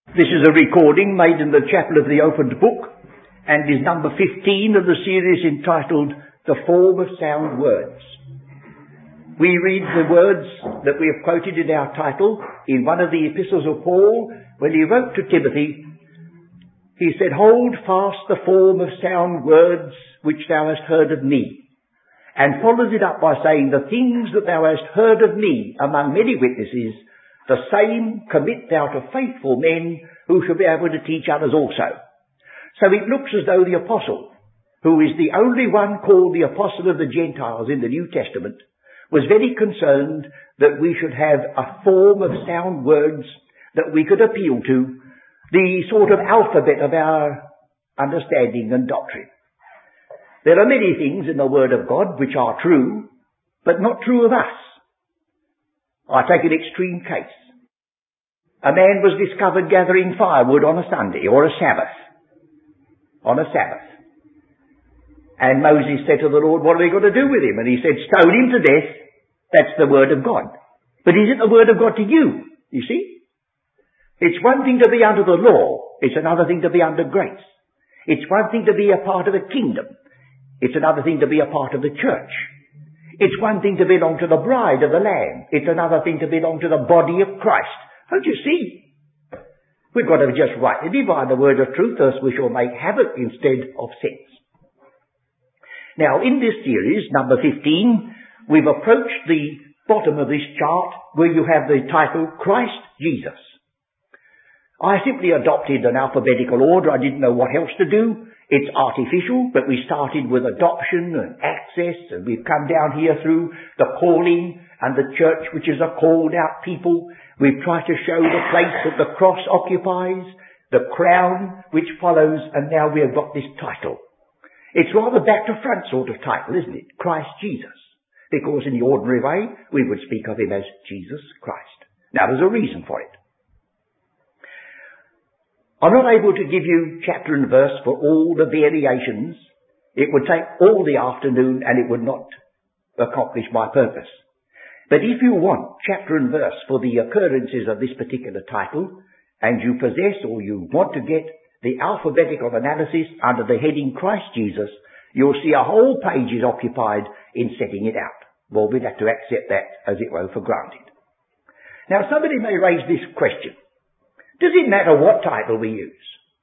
This is a recording made in the Chapel of the Opened Book and is number 15 of the series entitled The Form of Sound Words. We read the words that we have quoted in our title in one of the epistles of Paul when he wrote to Timothy. He said, "Hold fast the form of sound words which thou hast heard of me," and follows it up by saying, "The things that thou hast heard of me among many witnesses, the same commit thou to faithful men who shall be able to teach others also." So it looks as though the apostle, who is the only one called the apostle of the Gentiles in the New Testament, was very concerned that we should have a form of sound words that we could appeal to, the sort of alphabet of our understanding and doctrine. There are many things in the Word of God which are true, but not true of us. I take an extreme case. A man was discovered gathering firewood on a Sunday or a Sabbath. On a Sabbath. And Moses said to the Lord, "What are we going to do with him?" And he said, "Stone him to death." That's the Word of God. But is it the Word of God to you? You see? It's one thing to be under the law. It's another thing to be under grace. It's one thing to be a part of a kingdom. It's another thing to be a part of the church. It's one thing to belong to the bride of the Lamb. It's another thing to belong to the body of Christ. Don't you see? We've got to just rightly divide the word of truth, else we shall make havoc instead of sense. Now, in this series, number 15, we've approached the bottom of this chart where you have the title, Christ Jesus. I simply adopted an alphabetical order. I didn't know what else to do. It's artificial, but we started with adoption and access, and we've come down here through the calling and the church, which is a called out people. We've tried to show the place that the cross occupies, the crown which follows, and now we have got this title. It's rather back to front sort of title, isn't it? Christ Jesus. Because in the ordinary way, we would speak of him as Jesus Christ. Now there's a reason for it. I'm not able to give you chapter and verse for all the variations. It would take all the afternoon and it would not accomplish my purpose. But if you want chapter and verse for the occurrences of this particular title, and you possess or you want to get the alphabetical analysis under the heading Christ Jesus, you'll see a whole page is occupied in setting it out. Well, we'd have to accept that, as it were, for granted. Now, somebody may raise this question. Does it matter what title we use?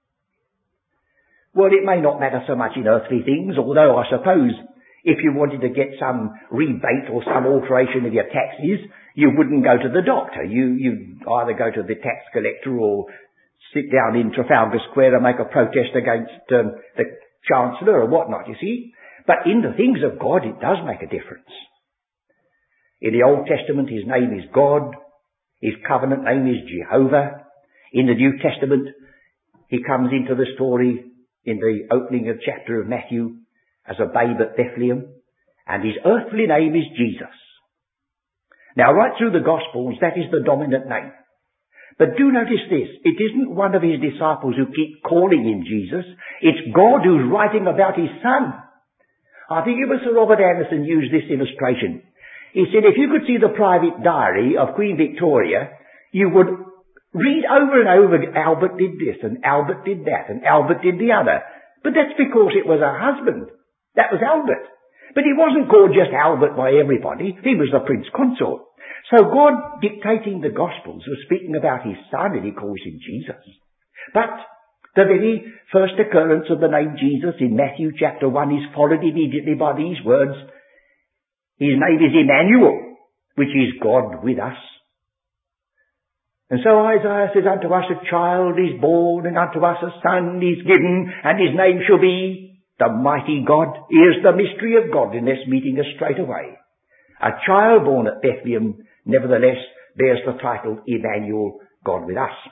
Well, it may not matter so much in earthly things, although I suppose if you wanted to get some rebate or some alteration of your taxes, you wouldn't go to the doctor. You'd either go to the tax collector or sit down in Trafalgar Square and make a protest against the Chancellor or whatnot, you see. But in the things of God, it does make a difference. In the Old Testament, his name is God. His covenant name is Jehovah. In the New Testament, he comes into the story in the opening of chapter of Matthew as a babe at Bethlehem, and his earthly name is Jesus. Now, right through the Gospels, that is the dominant name. But do notice this, it isn't one of his disciples who keep calling him Jesus, it's God who's writing about his son. I think it was Sir Robert Anderson used this illustration. He said, if you could see the private diary of Queen Victoria, you would read over and over, Albert did this, and Albert did that, and Albert did the other. But that's because it was her husband. That was Albert. But he wasn't called just Albert by everybody. He was the Prince Consort. So God, dictating the Gospels, was speaking about his son, and he calls him Jesus. But the very first occurrence of the name Jesus in Matthew chapter 1 is followed immediately by these words. His name is Emmanuel, which is God with us. And so Isaiah says, unto us a child is born, and unto us a son is given, and his name shall be the mighty God. Here's the mystery of godliness meeting us straight away. A child born at Bethlehem, nevertheless, bears the title Emmanuel, God with us.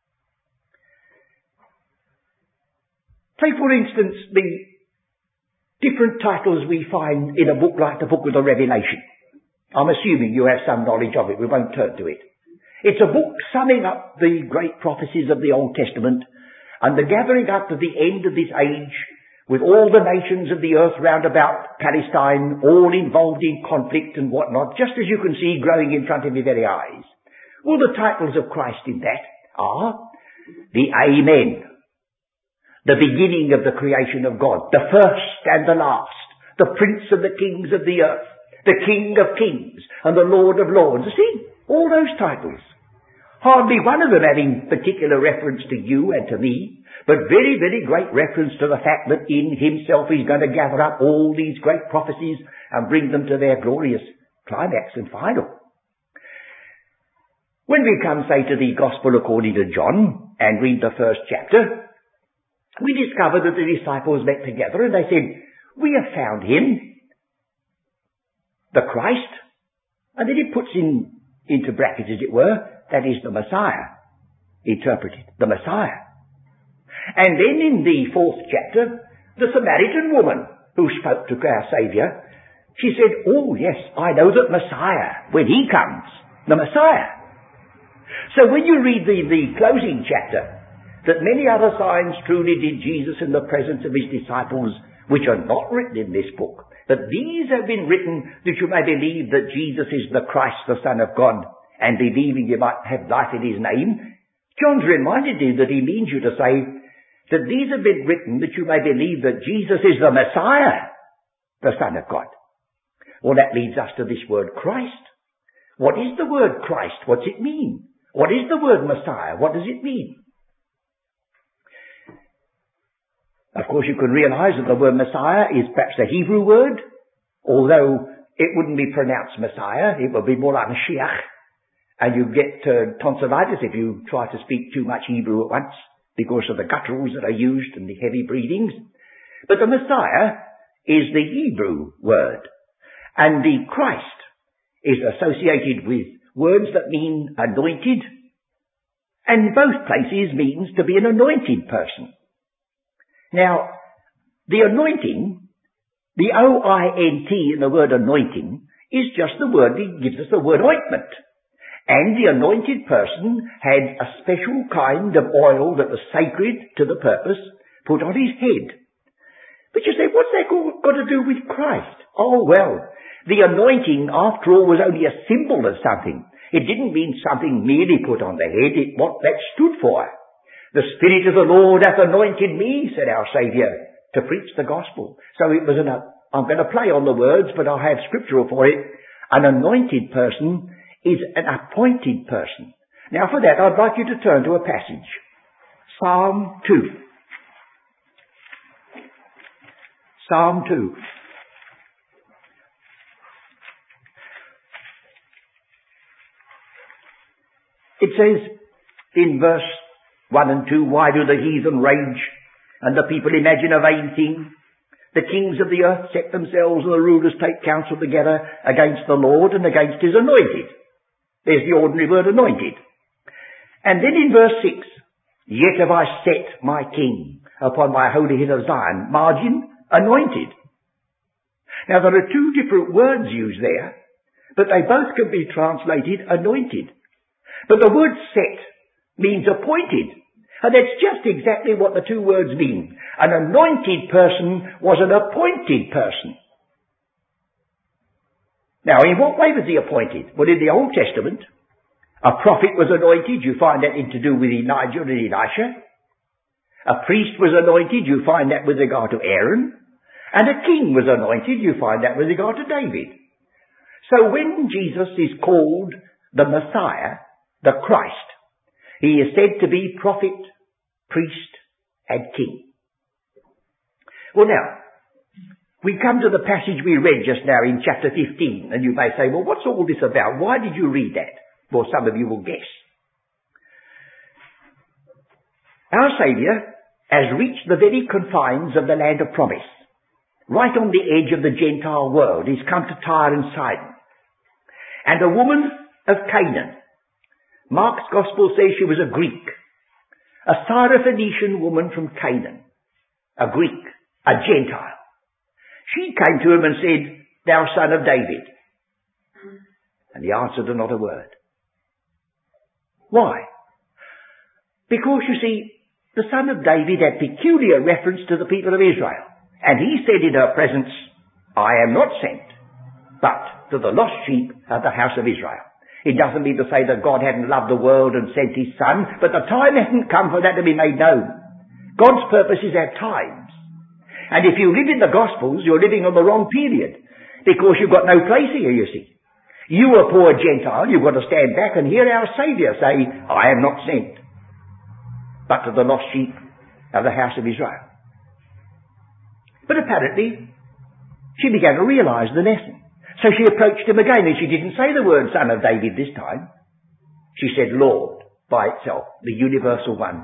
Take, for instance, the different titles we find in a book like the Book of the Revelation. I'm assuming you have some knowledge of it. We won't turn to it. It's a book summing up the great prophecies of the Old Testament and the gathering up to the end of this age with all the nations of the earth round about Palestine, all involved in conflict and whatnot, just as you can see growing in front of your very eyes. Well, the titles of Christ in that are the Amen, the beginning of the creation of God, the first and the last, the Prince of the kings of the earth, the King of kings and the Lord of lords. See, all those titles. Hardly one of them having particular reference to you and to me, but very, very great reference to the fact that in himself he's going to gather up all these great prophecies and bring them to their glorious climax and final. When we come, say, to the Gospel according to John and read the first chapter, we discover that the disciples met together and they said, "We have found him, the Christ," and then it puts into brackets, as it were, that is the Messiah, interpreted, the Messiah. And then in the fourth chapter, the Samaritan woman who spoke to our Saviour, she said, "Oh yes, I know that Messiah, when he comes, the Messiah." So when you read the closing chapter, that many other signs truly did Jesus in the presence of his disciples, which are not written in this book, but these have been written that you may believe that Jesus is the Christ, the Son of God, and believing you might have life in his name. John's reminded you that he means you to say that these have been written that you may believe that Jesus is the Messiah, the Son of God. Well, that leads us to this word Christ. What is the word Christ? What's it mean? What is the word Messiah? What does it mean? Of course, you can realize that the word Messiah is perhaps a Hebrew word, although it wouldn't be pronounced Messiah. It would be more like Mashiach. And you get tonsillitis if you try to speak too much Hebrew at once because of the gutturals that are used and the heavy breathings. But the Messiah is the Hebrew word. And the Christ is associated with words that mean anointed. And both places means to be an anointed person. Now, the anointing, the O-I-N-T in the word anointing, is just the word that gives us the word ointment. And the anointed person had a special kind of oil that was sacred to the purpose put on his head. But you say, what's that got to do with Christ? Oh, well, the anointing, after all, was only a symbol of something. It didn't mean something merely put on the head. What that stood for. The Spirit of the Lord hath anointed me, said our Saviour, to preach the gospel. So it was I'm going to play on the words, but I have scriptural for it. An anointed person is an appointed person. Now for that, I'd like you to turn to a passage. Psalm 2. Psalm 2. It says in verse 1 and 2, "Why do the heathen rage, and the people imagine a vain thing? The kings of the earth set themselves, and the rulers take counsel together against the Lord and against his anointed." There's the ordinary word anointed. And then in verse 6, "Yet have I set my king upon my holy hill of Zion." Margin, anointed. Now there are two different words used there, but they both can be translated anointed. But the word set means appointed. And that's just exactly what the two words mean. An anointed person was an appointed person. Now, in what way was he appointed? Well, in the Old Testament, a prophet was anointed. You find that in to do with Elijah and Elisha. A priest was anointed. You find that with regard to Aaron. And a king was anointed. You find that with regard to David. So when Jesus is called the Messiah, the Christ, he is said to be prophet, priest, and king. Well now, we come to the passage we read just now in chapter 15, and you may say, well, what's all this about? Why did you read that? Well, some of you will guess. Our Saviour has reached the very confines of the land of promise, right on the edge of the Gentile world. He's come to Tyre and Sidon. And a woman of Canaan, Mark's Gospel says she was a Greek, a Syrophoenician woman from Canaan, a Greek, a Gentile. She came to him and said, "Thou son of David." And he answered her not a word. Why? Because, you see, the son of David had peculiar reference to the people of Israel. And he said in her presence, "I am not sent, but to the lost sheep of the house of Israel." It doesn't mean to say that God hadn't loved the world and sent his Son, but the time hasn't come for that to be made known. God's purposes have times. And if you live in the Gospels, you're living on the wrong period, because you've got no place here, you see. You, a poor Gentile, you've got to stand back and hear our Saviour say, I am not sent, but to the lost sheep of the house of Israel. But apparently, she began to realise the lesson. So she approached him again, and she didn't say the word Son of David this time. She said Lord by itself, the universal one.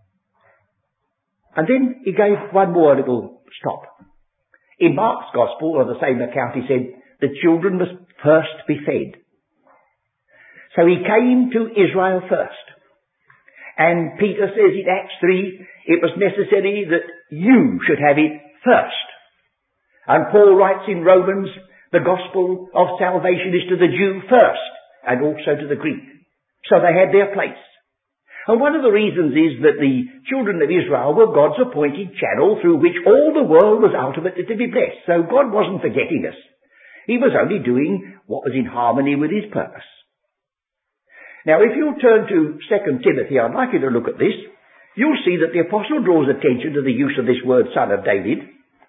And then he gave one more little stop. In Mark's Gospel, or the same account, he said, the children must first be fed. So he came to Israel first. And Peter says in Acts 3, it was necessary that you should have it first. And Paul writes in Romans, the gospel of salvation is to the Jew first, and also to the Greek. So they had their place. And one of the reasons is that the children of Israel were God's appointed channel through which all the world was ultimately to be blessed. So God wasn't forgetting us. He was only doing what was in harmony with his purpose. Now, if you'll turn to 2 Timothy, I'd like you to look at this. You'll see that the apostle draws attention to the use of this word, Son of David.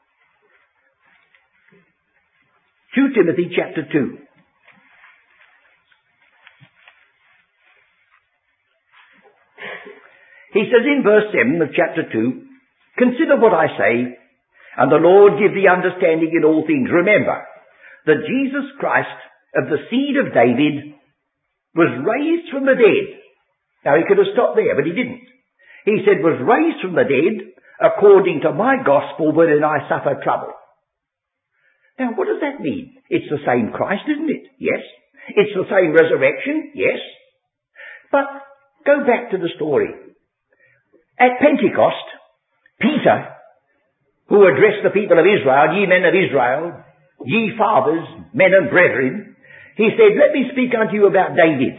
2 Timothy chapter 2. He says in verse 7 of chapter 2, consider what I say, and the Lord give thee understanding in all things. Remember that Jesus Christ, of the seed of David, was raised from the dead. Now he could have stopped there, but he didn't. He said, was raised from the dead according to my gospel wherein I suffer trouble. Now what does that mean? It's the same Christ, isn't it? Yes. It's the same resurrection? Yes. But go back to the story. At Pentecost, Peter, who addressed the people of Israel, ye men of Israel, ye fathers, men and brethren, he said, let me speak unto you about David.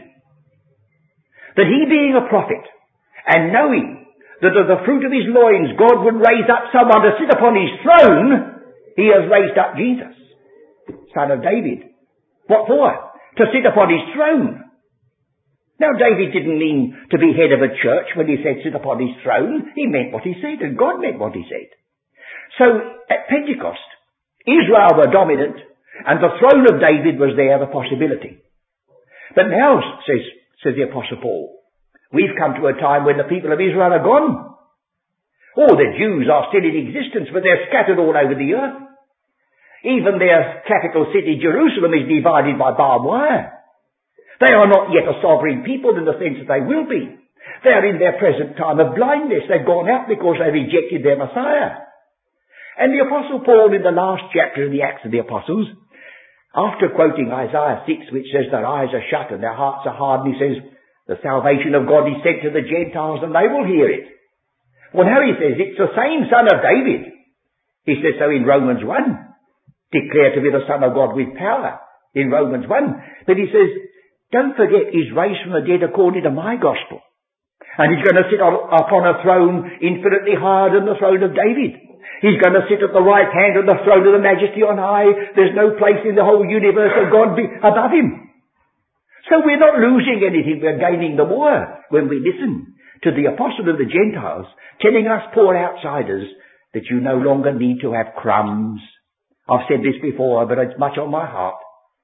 That he being a prophet, and knowing that of the fruit of his loins God would raise up someone to sit upon his throne, he has raised up Jesus, son of David. What for? To sit upon his throne. Now David didn't mean to be head of a church when he said sit upon his throne. He meant what he said, and God meant what he said. So at Pentecost, Israel were dominant, and the throne of David was there, the possibility. But now, says the Apostle Paul, we've come to a time when the people of Israel are gone. Oh, the Jews are still in existence, but they're scattered all over the earth. Even their capital city, Jerusalem, is divided by barbed wire. They are not yet a sovereign people in the sense that they will be. They are in their present time of blindness. They've gone out because they rejected their Messiah. And the Apostle Paul, in the last chapter of the Acts of the Apostles, after quoting Isaiah 6, which says their eyes are shut and their hearts are hardened, he says, the salvation of God is sent to the Gentiles and they will hear it. Well, now he says, it's the same Son of David. He says so in Romans 1. Declared to be the Son of God with power in Romans 1. But he says, don't forget he's raised from the dead according to my gospel. And he's going to sit upon a throne infinitely higher than the throne of David. He's going to sit at the right hand of the throne of the majesty on high. There's no place in the whole universe of God above him. So we're not losing anything, we're gaining the more when we listen to the apostle of the Gentiles telling us poor outsiders that you no longer need to have crumbs. I've said this before, but it's much on my heart.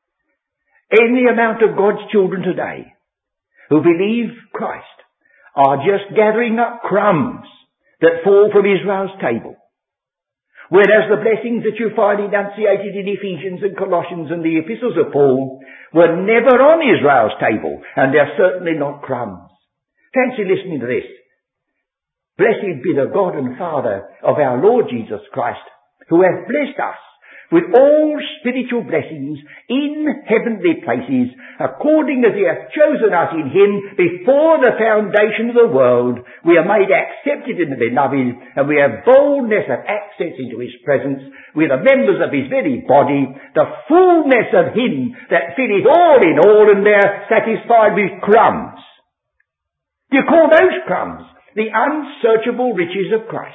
Any amount of God's children today who believe Christ are just gathering up crumbs that fall from Israel's table. Whereas the blessings that you find enunciated in Ephesians and Colossians and the epistles of Paul were never on Israel's table, and they're certainly not crumbs. Fancy listening to this. Blessed be the God and Father of our Lord Jesus Christ, who hath blessed us with all spiritual blessings in heavenly places, according as he hath chosen us in him before the foundation of the world. We are made accepted in the beloved, and we have boldness of access into his presence. We are the members of his very body, the fullness of him that filleth all in all, and they're satisfied with crumbs. Do you call those crumbs? The unsearchable riches of Christ.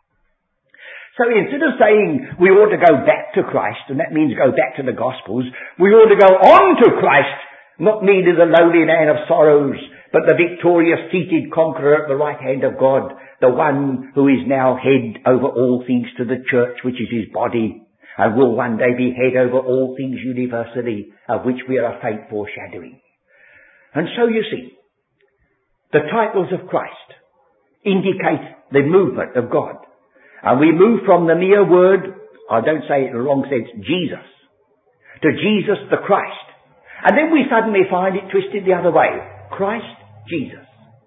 So instead of saying we ought to go back to Christ, and that means go back to the Gospels, we ought to go on to Christ Not neither the lowly man of sorrows, but the victorious seated conqueror at the right hand of God, the one who is now head over all things to the church, which is his body, and will one day be head over all things universally, of which we are a faint foreshadowing. And so you see, the titles of Christ indicate the movement of God. And we move from the mere word, I don't say it in the wrong sense, Jesus, to Jesus the Christ. And then we suddenly find it twisted the other way. Christ, Jesus.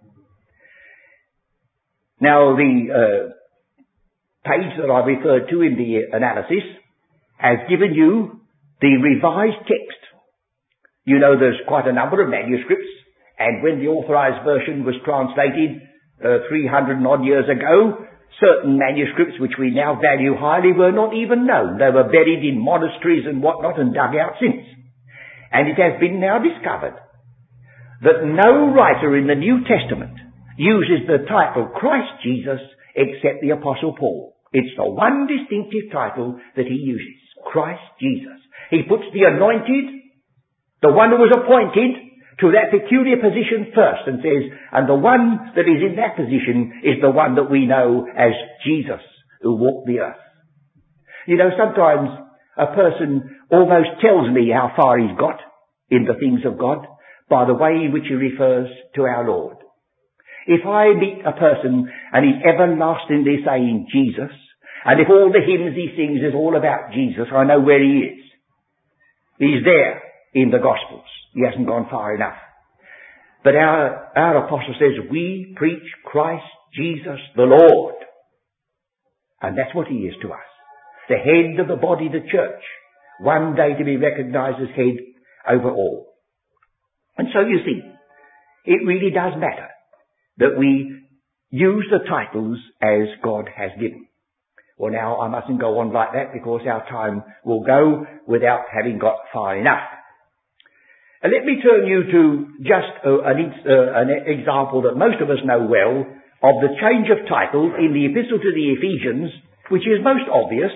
Now the page that I referred to in the analysis has given you the revised text. You know there's quite a number of manuscripts, and when the authorized version was translated 300 and odd years ago, certain manuscripts which we now value highly were not even known. They were buried in monasteries and whatnot and dug out since. And it has been now discovered that no writer in the New Testament uses the title Christ Jesus except the Apostle Paul. It's the one distinctive title that he uses, Christ Jesus. He puts the anointed, the one who was appointed, to that peculiar position first, and says, and the one that is in that position is the one that we know as Jesus, who walked the earth. You know, sometimes a person almost tells me how far he's got in the things of God by the way in which he refers to our Lord. If I meet a person and he's everlastingly saying Jesus, and if all the hymns he sings is all about Jesus, I know where he is. He's there in the Gospels. He hasn't gone far enough. But our apostle says, we preach Christ Jesus the Lord. And that's what he is to us. The head of the body, the church. One day to be recognized as head over all. And so you see, it really does matter that we use the titles as God has given. Well, now I mustn't go on like that because our time will go without having got far enough. And let me turn you to just an example that most of us know well of the change of title in the Epistle to the Ephesians, which is most obvious.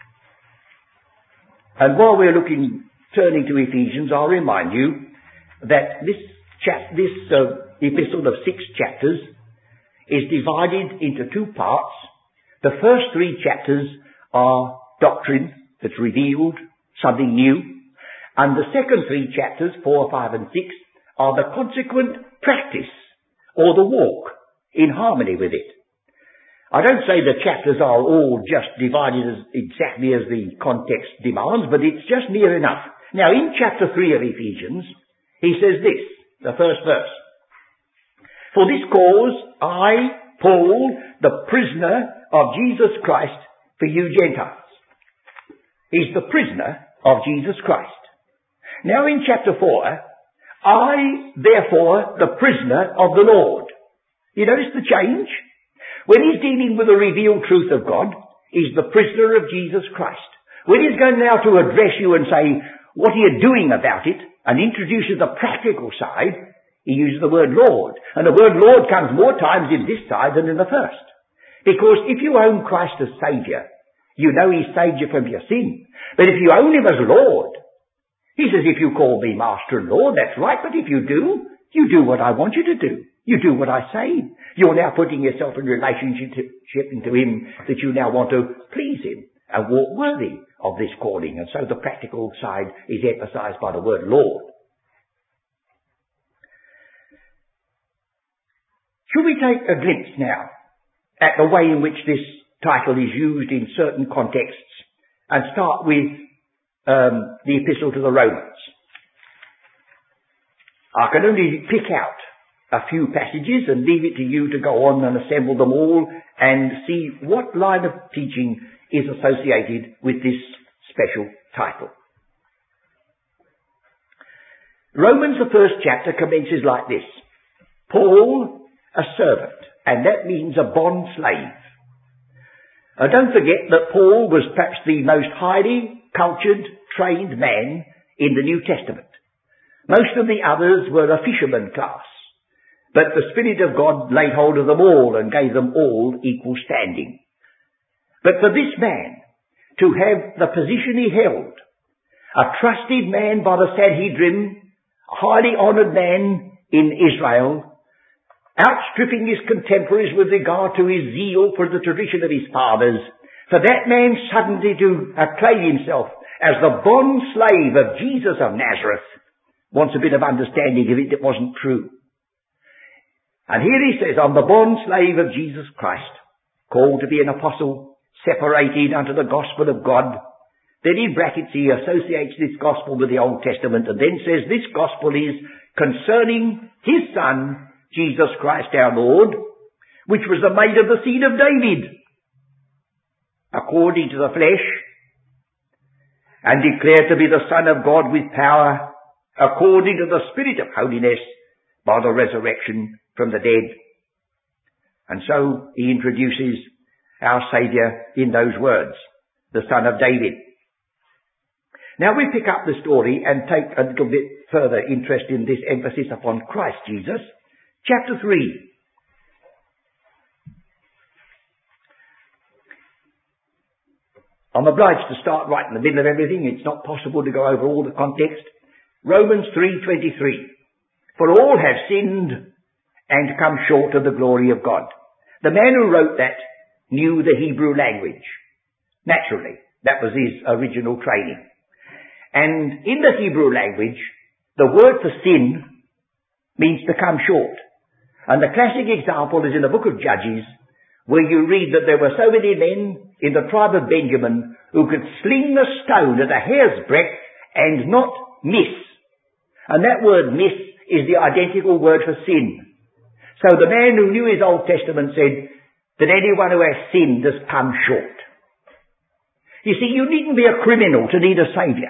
And while we're turning to Ephesians, I'll remind you that this epistle of 6 chapters is divided into 2 parts. The first 3 chapters are doctrine that's revealed, something new. And the second 3 chapters, 4, 5 and 6, are the consequent practice or the walk in harmony with it. I don't say the chapters are all just divided as exactly as the context demands, but it's just near enough. Now in chapter 3 of Ephesians, he says this, the first verse. For this cause I, Paul, the prisoner of Jesus Christ, for you Gentiles. He's the prisoner of Jesus Christ. Now in chapter 4, I, therefore, the prisoner of the Lord. You notice the change? When he's dealing with the revealed truth of God, he's the prisoner of Jesus Christ. When he's going now to address you and say, what are you doing about it, and introduces the practical side, he uses the word Lord. And the word Lord comes more times in this side than in the first. Because if you own Christ as Saviour, you know He saved you from your sin. But if you own Him as Lord, He says, if you call me Master and Lord, that's right, but if you do what I want you to do. You do what I say. You're now putting yourself in relationship to Him that you now want to please Him and walk worthy of this calling. And so the practical side is emphasized by the word Lord. Should we take a glimpse now at the way in which this title is used in certain contexts and start with the Epistle to the Romans? I can only pick out a few passages and leave it to you to go on and assemble them all and see what line of teaching is associated with this special title. Romans, the first chapter, commences like this. Paul, a servant, and that means a bond slave. Don't forget that Paul was perhaps the most highly cultured, trained man in the New Testament. Most of the others were a fisherman class, but the Spirit of God laid hold of them all and gave them all equal standing. But for this man to have the position he held, a trusted man by the Sanhedrin, highly honoured man in Israel, outstripping his contemporaries with regard to his zeal for the tradition of his fathers, for that man suddenly to acclaim himself as the bond slave of Jesus of Nazareth, wants a bit of understanding of it that wasn't true. And here he says, I'm the bond slave of Jesus Christ, called to be an apostle, separated unto the gospel of God. Then in brackets he associates this gospel with the Old Testament and then says this gospel is concerning his Son, Jesus Christ our Lord, which was made of the seed of David, according to the flesh, and declared to be the Son of God with power, according to the Spirit of holiness, by the resurrection from the dead. And so he introduces our Saviour in those words, the Son of David. Now we pick up the story and take a little bit further interest in this emphasis upon Christ Jesus. Chapter 3. I'm obliged to start right in the middle of everything. It's not possible to go over all the context. Romans 3:23. For all have sinned and come short of the glory of God. The man who wrote that knew the Hebrew language. Naturally, that was his original training. And in the Hebrew language, the word for sin means to come short. And the classic example is in the book of Judges, where you read that there were so many men in the tribe of Benjamin who could sling the stone at a hair's breadth and not miss. And that word miss is the identical word for sin. So the man who knew his Old Testament said that anyone who has sinned has come short. You see, you needn't be a criminal to need a saviour.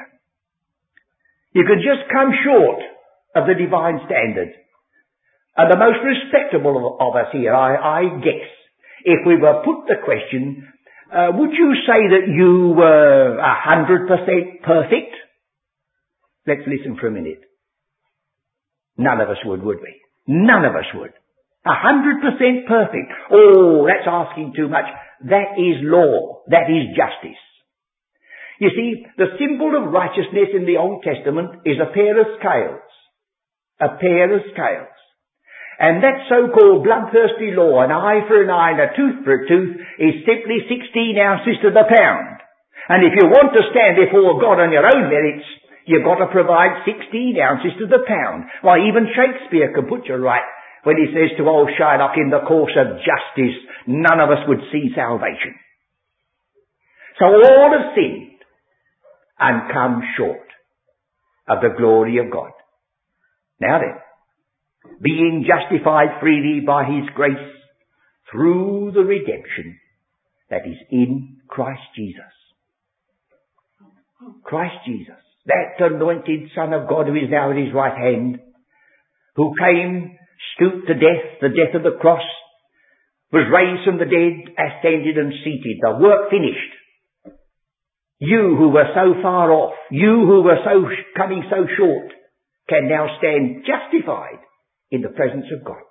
You could just come short of the divine standard. And the most respectable of us here, I guess, if we were put the question, would you say that you were 100% perfect? Let's listen for a minute. None of us would we? None of us would. 100% perfect. Oh, that's asking too much. That is law. That is justice. You see, the symbol of righteousness in the Old Testament is a pair of scales. A pair of scales. And that so-called bloodthirsty law, an eye for an eye and a tooth for a tooth, is simply 16 ounces to the pound. And if you want to stand before God on your own merits, you've got to provide 16 ounces to the pound. Why, even Shakespeare can put you right when he says to old Shylock, in the course of justice, none of us would see salvation. So all have sinned and come short of the glory of God. Now then, being justified freely by his grace through the redemption that is in Christ Jesus. Christ Jesus, that anointed Son of God who is now at his right hand, who came, stooped to death, the death of the cross, was raised from the dead, ascended and seated, the work finished. You who were so far off, you who were coming so short, can now stand justified in the presence of God.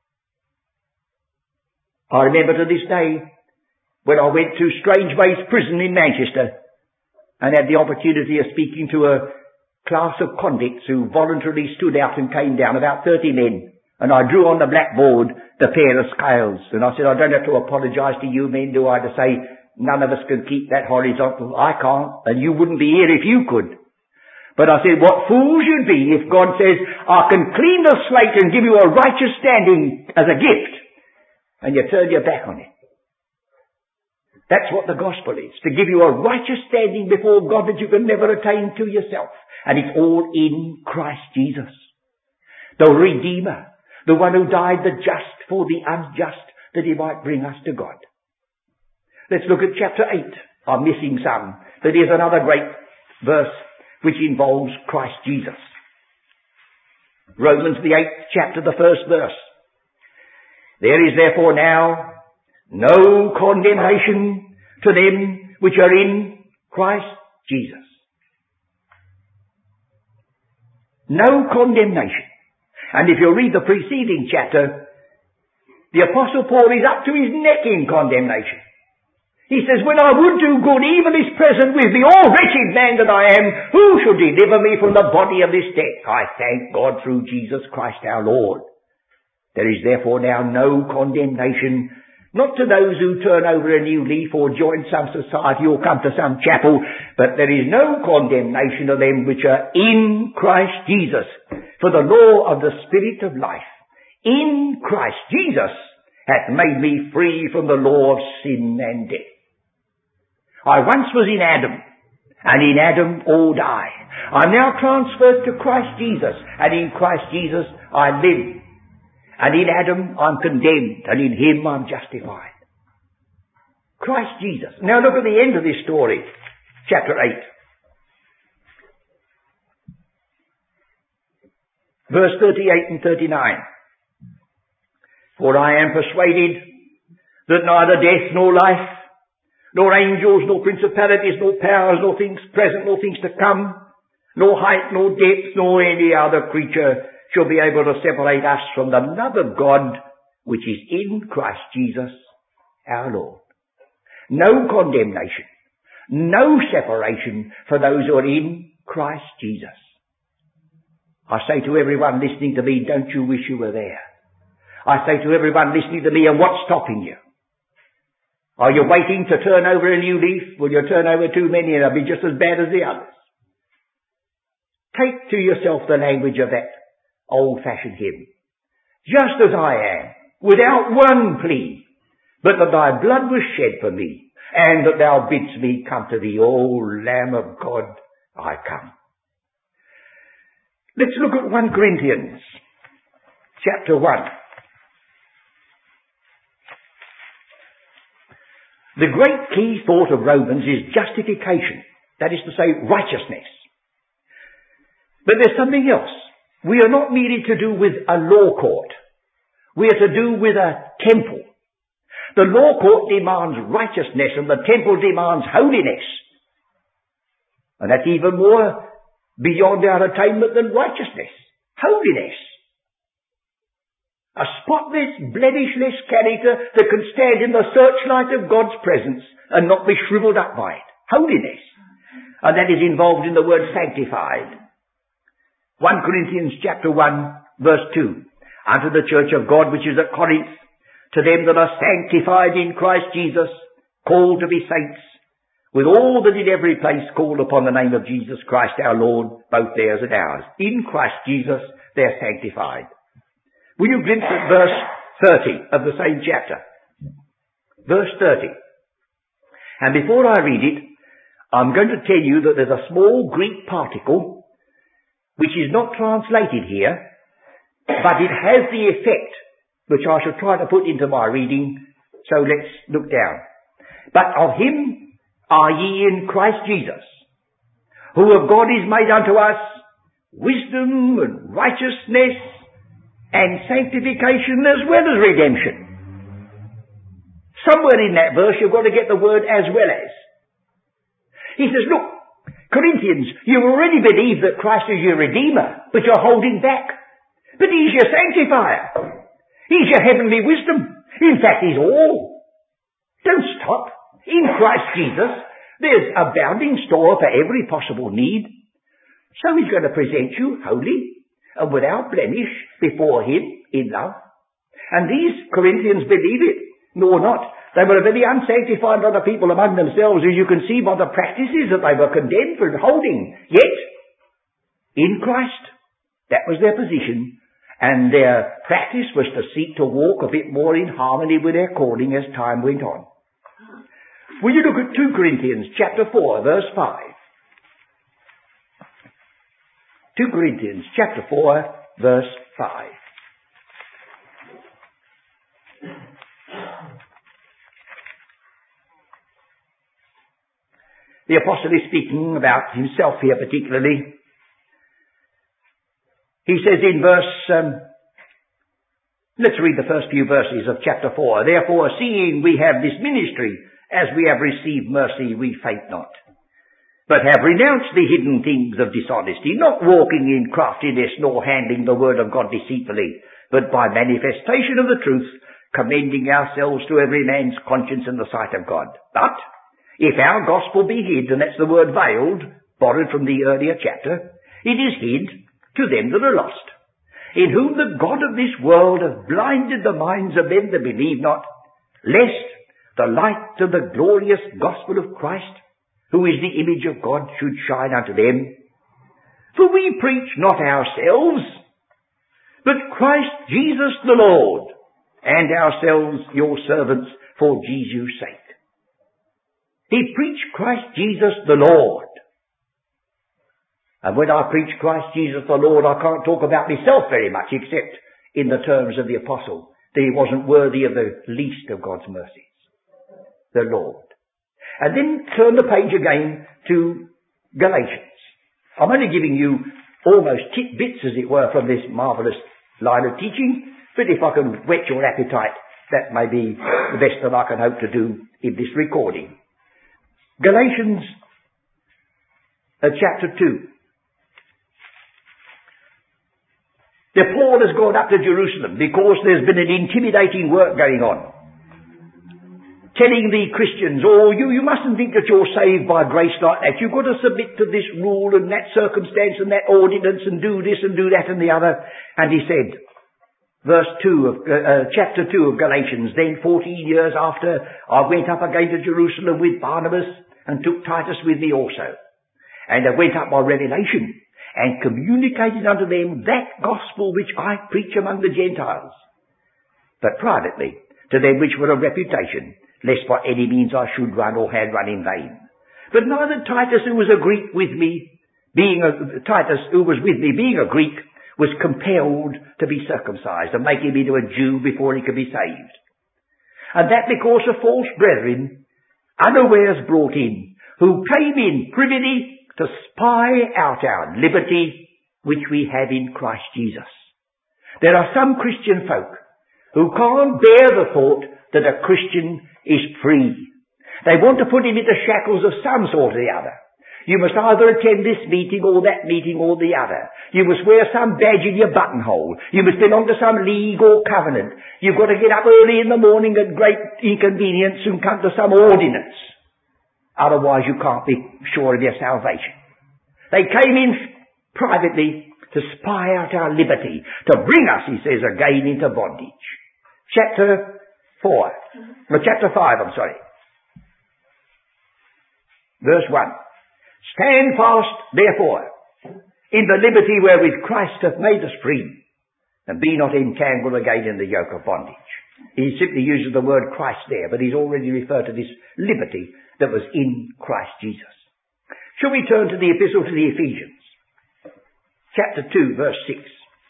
I remember to this day when I went to Strangeways Prison in Manchester and had the opportunity of speaking to a class of convicts who voluntarily stood out and came down, about 30 men, and I drew on the blackboard the pair of scales, and I said, I don't have to apologise to you men, do I, to say none of us can keep that horizontal. I can't, and you wouldn't be here if you could. But I said, what fools you'd be if God says, I can clean the slate and give you a righteous standing as a gift, and you turn your back on it. That's what the gospel is, to give you a righteous standing before God that you can never attain to yourself. And it's all in Christ Jesus, the Redeemer, the one who died the just for the unjust, that he might bring us to God. Let's look at chapter 8. I'm missing some, but here's another great verse which involves Christ Jesus. Romans the 8th chapter, the first verse. There is therefore now no condemnation to them which are in Christ Jesus. No condemnation. And if you read the preceding chapter, the Apostle Paul is up to his neck in condemnation. He says, when I would do good, evil is present with me. Oh, wretched man that I am, who shall deliver me from the body of this death? I thank God through Jesus Christ our Lord. There is therefore now no condemnation, not to those who turn over a new leaf or join some society or come to some chapel, but there is no condemnation of them which are in Christ Jesus. For the law of the Spirit of life in Christ Jesus hath made me free from the law of sin and death. I once was in Adam, and in Adam all die. I'm now transferred to Christ Jesus, and in Christ Jesus I live. And in Adam I'm condemned, and in him I'm justified. Christ Jesus. Now look at the end of this story, chapter 8. Verse 38 and 39. For I am persuaded that neither death nor life, nor angels, nor principalities, nor powers, nor things present, nor things to come, nor height, nor depth, nor any other creature shall be able to separate us from the love of God which is in Christ Jesus our Lord. No condemnation, no separation for those who are in Christ Jesus. I say to everyone listening to me, don't you wish you were there? I say to everyone listening to me, and what's stopping you? Are you waiting to turn over a new leaf? Will you turn over too many and they'll be just as bad as the others? Take to yourself the language of that old-fashioned hymn. Just as I am, without one plea, but that thy blood was shed for me, and that thou bidst me come to thee, O Lamb of God, I come. Let's look at 1 Corinthians, chapter 1. The great key thought of Romans is justification. That is to say, righteousness. But there's something else. We are not merely to do with a law court. We are to do with a temple. The law court demands righteousness and the temple demands holiness. And that's even more beyond our attainment than righteousness. Holiness. A spotless, blemishless character that can stand in the searchlight of God's presence and not be shriveled up by it. Holiness. And that is involved in the word sanctified. 1 Corinthians chapter 1 verse 2. Unto the church of God which is at Corinth, to them that are sanctified in Christ Jesus, called to be saints, with all that in every place call upon the name of Jesus Christ our Lord, both theirs and ours. In Christ Jesus they're sanctified. Will you glimpse at verse 30 of the same chapter? Verse 30. And before I read it, I'm going to tell you that there's a small Greek particle which is not translated here, but it has the effect which I shall try to put into my reading. So let's look down. But of him are ye in Christ Jesus, who of God is made unto us wisdom and righteousness and sanctification as well as redemption. Somewhere in that verse you've got to get the word as well as. He says, look, Corinthians, you already believe that Christ is your Redeemer, but you're holding back. But He's your sanctifier. He's your heavenly wisdom. In fact, He's all. Don't stop. In Christ Jesus, there's abounding store for every possible need. So He's going to present you holy and without blemish before Him in love. And these Corinthians believe it, nor not. They were a very unsanctified lot of people among themselves, as you can see by the practices that they were condemned for holding. Yet, in Christ, that was their position, and their practice was to seek to walk a bit more in harmony with their calling as time went on. Will you look at 2 Corinthians chapter 4, verse 5? 2 Corinthians chapter 4, verse 5. The apostle is speaking about himself here particularly. He says in verse, let's read the first few verses of chapter 4. Therefore, seeing we have this ministry, as we have received mercy, we faint not, but have renounced the hidden things of dishonesty, not walking in craftiness, nor handling the word of God deceitfully, but by manifestation of the truth, commending ourselves to every man's conscience in the sight of God. But if our gospel be hid, and that's the word veiled, borrowed from the earlier chapter, it is hid to them that are lost, in whom the God of this world hath blinded the minds of them that believe not, lest the light of the glorious gospel of Christ, who is the image of God, should shine unto them. For we preach not ourselves, but Christ Jesus the Lord, and ourselves your servants for Jesus' sake. He preached Christ Jesus the Lord. And when I preach Christ Jesus the Lord, I can't talk about myself very much, except in the terms of the apostle, that he wasn't worthy of the least of God's mercies. The Lord. And then turn the page again to Galatians. I'm only giving you almost tidbits, as it were, from this marvellous line of teaching, but if I can whet your appetite, that may be the best that I can hope to do in this recording. Galatians chapter 2. Now Paul has gone up to Jerusalem because there's been an intimidating work going on, telling the Christians, you mustn't think that you're saved by grace like that. You've got to submit to this rule and that circumstance and that ordinance and do this and do that and the other. And he said, chapter 2 of Galatians, then 14 years after, I went up again to Jerusalem with Barnabas and took Titus with me also. And I went up by revelation and communicated unto them that gospel which I preach among the Gentiles, but privately to them which were of reputation, lest by any means I should run or had run in vain. But neither Titus, who was a Greek with me, being a Greek, was compelled to be circumcised and make him into a Jew before he could be saved. And that because of false brethren, unawares brought in, who came in privily to spy out our liberty which we have in Christ Jesus. There are some Christian folk who can't bear the thought that a Christian is free. They want to put him into shackles of some sort or the other. You must either attend this meeting or that meeting or the other. You must wear some badge in your buttonhole. You must belong to some league or covenant. You've got to get up early in the morning at great inconvenience and come to some ordinance. Otherwise you can't be sure of your salvation. They came in privately to spy out our liberty, to bring us, he says, again into bondage. Chapter 5, Verse 1. Stand fast, therefore, in the liberty wherewith Christ hath made us free, and be not entangled again in the yoke of bondage. He simply uses the word Christ there, but he's already referred to this liberty that was in Christ Jesus. Shall we turn to the epistle to the Ephesians? Chapter 2, verse 6.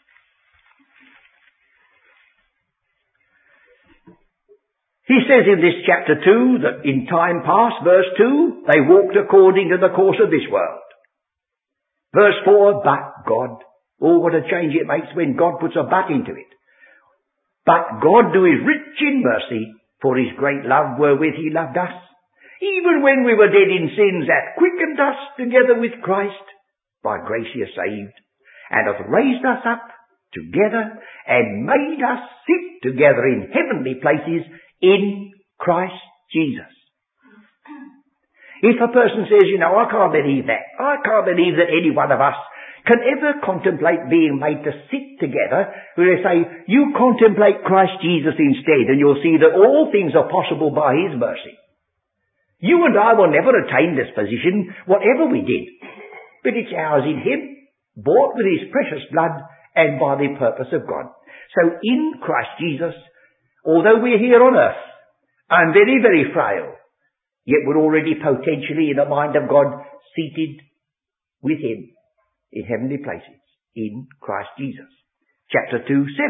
He says in this chapter 2 that in time past, verse 2, they walked according to the course of this world. Verse 4, but God. Oh, what a change it makes when God puts a but into it. But God, who is rich in mercy, for his great love wherewith he loved us, even when we were dead in sins, hath quickened us together with Christ. By grace ye are saved, and hath raised us up together, and made us sit together in heavenly places in Christ Jesus. If a person says, I can't believe that. I can't believe that any one of us can ever contemplate being made to sit together, where they say, you contemplate Christ Jesus instead, and you'll see that all things are possible by his mercy. You and I will never attain this position, whatever we did. But it's ours in him, bought with his precious blood, and by the purpose of God. So in Christ Jesus, although we're here on earth, I'm very, very frail, yet we're already potentially in the mind of God seated with him in heavenly places, in Christ Jesus. Chapter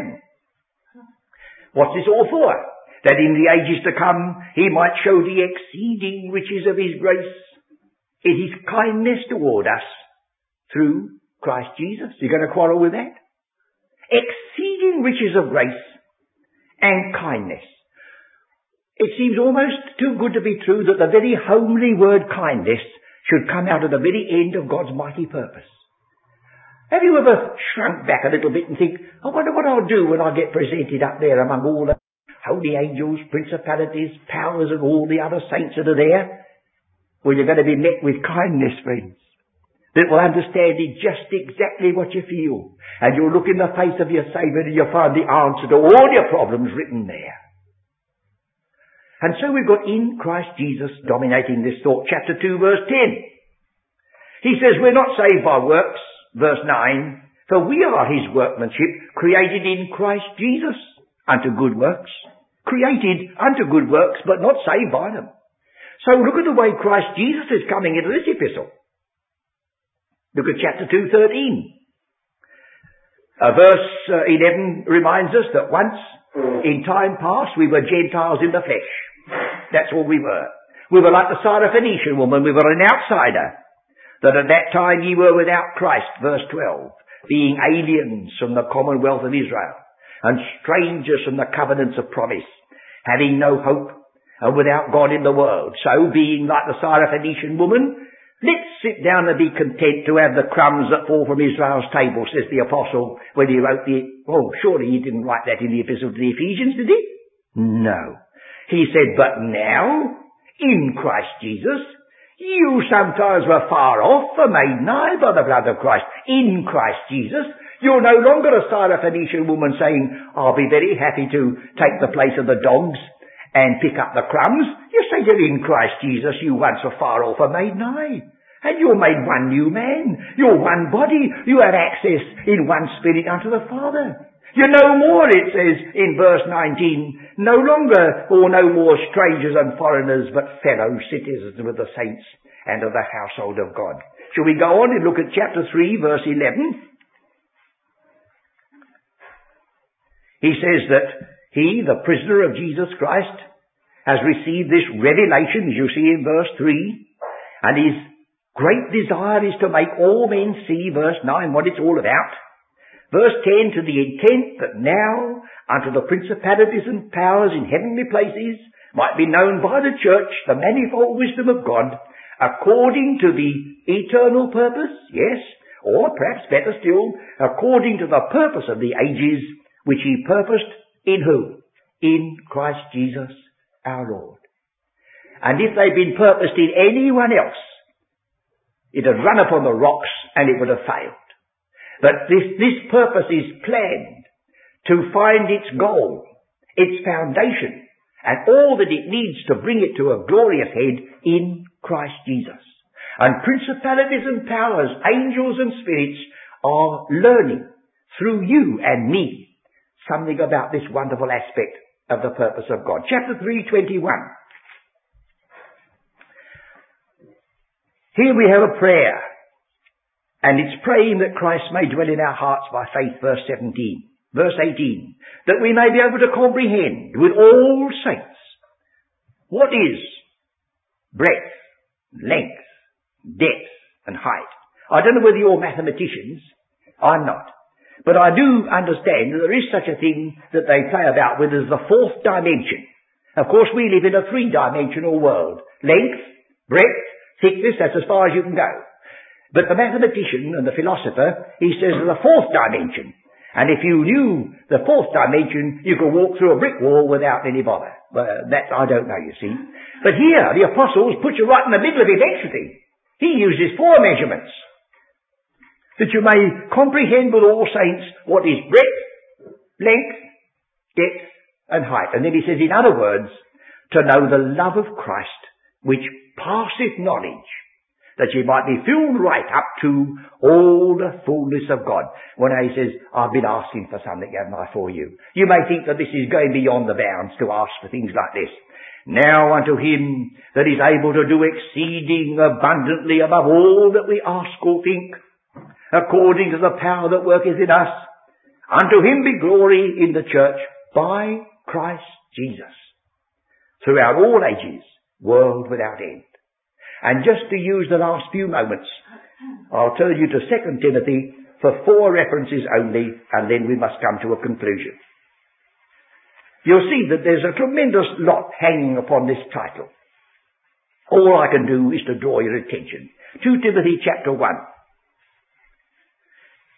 2:7. What's this all for? That in the ages to come he might show the exceeding riches of his grace in his kindness toward us through Christ Jesus. You're going to quarrel with that? Exceeding riches of grace and kindness. It seems almost too good to be true that the very homely word kindness should come out of the very end of God's mighty purpose. Have you ever shrunk back a little bit and think, I wonder what I'll do when I get presented up there among all the holy angels, principalities, powers, and all the other saints that are there, well, you're going to be met with kindness, friends, that will understand just exactly what you feel. And you'll look in the face of your Saviour and you'll find the answer to all your problems written there. And so we've got in Christ Jesus dominating this thought. Chapter 2, verse 10. He says, we're not saved by works, verse 9, for we are his workmanship, created in Christ Jesus unto good works. Created unto good works, but not saved by them. So look at the way Christ Jesus is coming into this epistle. Look at chapter 2:13. Verse 11 reminds us that once in time past we were Gentiles in the flesh. That's all we were. We were like the Syrophoenician woman. We were an outsider. That at that time ye were without Christ, verse 12, being aliens from the commonwealth of Israel, and strangers from the covenants of promise, having no hope, and without God in the world. So, being like the Syrophoenician woman, let's sit down and be content to have the crumbs that fall from Israel's table, says the apostle when he wrote surely he didn't write that in the epistle to the Ephesians, did he? No. He said, but now, in Christ Jesus, you sometimes were far off, but made nigh by the blood of Christ. In Christ Jesus, you're no longer a Syrophoenician woman saying, I'll be very happy to take the place of the dogs and pick up the crumbs. You say you're in Christ Jesus, you once were far off and made nigh. And you're made one new man. You're one body. You have access in one spirit unto the Father. You're no more, it says in verse 19, no longer or no more strangers and foreigners, but fellow citizens with the saints and of the household of God. Shall we go on and look at chapter 3, verse 11? He says that he, the prisoner of Jesus Christ, has received this revelation, as you see in verse 3, and his great desire is to make all men see, verse 9, what it's all about. Verse 10, to the intent that now unto the principalities and powers in heavenly places might be known by the church the manifold wisdom of God, according to the eternal purpose, yes, or perhaps better still, according to the purpose of the ages, which he purposed in who? In Christ Jesus our Lord. And if they'd been purposed in anyone else, it had run upon the rocks and it would have failed. But this purpose is planned to find its goal, its foundation, and all that it needs to bring it to a glorious head in Christ Jesus. And principalities and powers, angels and spirits are learning through you and me something about this wonderful aspect of the purpose of God. Chapter 3:21. Here we have a prayer. And it's praying that Christ may dwell in our hearts by faith, verse 17. Verse 18. That we may be able to comprehend with all saints what is breadth, length, depth, and height. I don't know whether you're mathematicians. I'm not. But I do understand that there is such a thing that they play about with as the fourth dimension. Of course, we live in a three-dimensional world. Length, breadth, thickness, that's as far as you can go. But the mathematician and the philosopher, he says there's a fourth dimension. And if you knew the fourth dimension, you could walk through a brick wall without any bother. That I don't know, you see. But here, the apostles put you right in the middle of immensity. He uses 4 measurements. That you may comprehend with all saints what is breadth, length, depth, and height. And then he says, in other words, to know the love of Christ, which passeth knowledge, that ye might be filled right up to all the fullness of God. When he says, I've been asking for something, haven't I, for you? You may think that this is going beyond the bounds to ask for things like this. Now unto him that is able to do exceeding abundantly above all that we ask or think, according to the power that worketh in us, unto him be glory in the church by Christ Jesus, throughout all ages, world without end. And just to use the last few moments, I'll turn you to 2 Timothy for 4 references only, and then we must come to a conclusion. You'll see that there's a tremendous lot hanging upon this title. All I can do is to draw your attention. 2 Timothy chapter 1.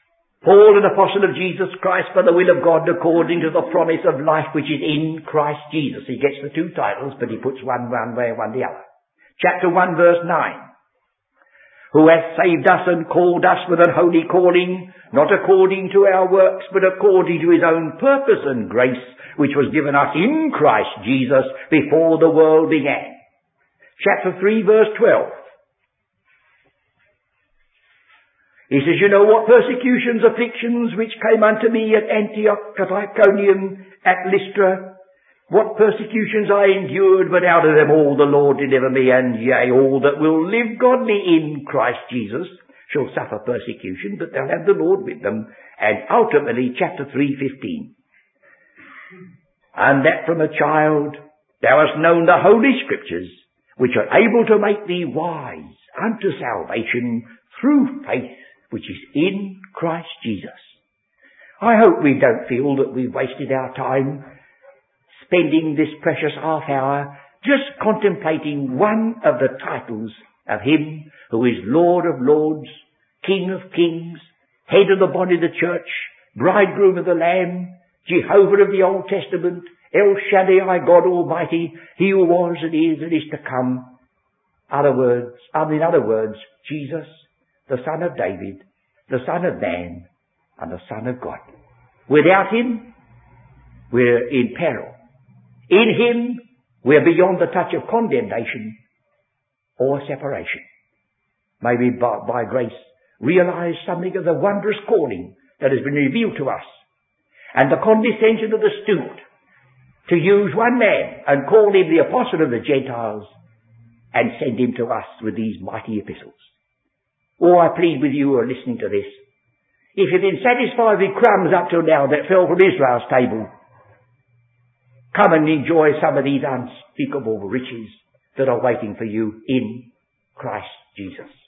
Paul, an apostle of Jesus Christ by the will of God, according to the promise of life which is in Christ Jesus. He gets the two titles, but he puts one way and one the other. Chapter 1 verse 9. Who hath saved us and called us with an holy calling, not according to our works, but according to his own purpose and grace, which was given us in Christ Jesus before the world began. Chapter 3 verse 12. He says, you know what persecutions, afflictions, which came unto me at Antioch, at Iconium, at Lystra, what persecutions I endured, but out of them all the Lord deliver me, and yea, all that will live godly in Christ Jesus shall suffer persecution, but they'll have the Lord with them. And ultimately, chapter 3:15. And that from a child thou hast known the Holy Scriptures, which are able to make thee wise unto salvation through faith, which is in Christ Jesus. I hope we don't feel that we've wasted our time spending this precious half hour just contemplating one of the titles of him who is Lord of Lords, King of Kings, Head of the body of the church, Bridegroom of the Lamb, Jehovah of the Old Testament, El Shaddai, God Almighty, he who was and is to come. In other words, Jesus, the Son of David, the Son of Man, and the Son of God. Without him, we're in peril. In him, we're beyond the touch of condemnation or separation. May we, by grace, realize something of the wondrous calling that has been revealed to us, and the condescension of the steward to use one man and call him the apostle of the Gentiles and send him to us with these mighty epistles. Oh, I plead with you who are listening to this, if you've been satisfied with crumbs up till now that fell from Israel's table, come and enjoy some of these unspeakable riches that are waiting for you in Christ Jesus.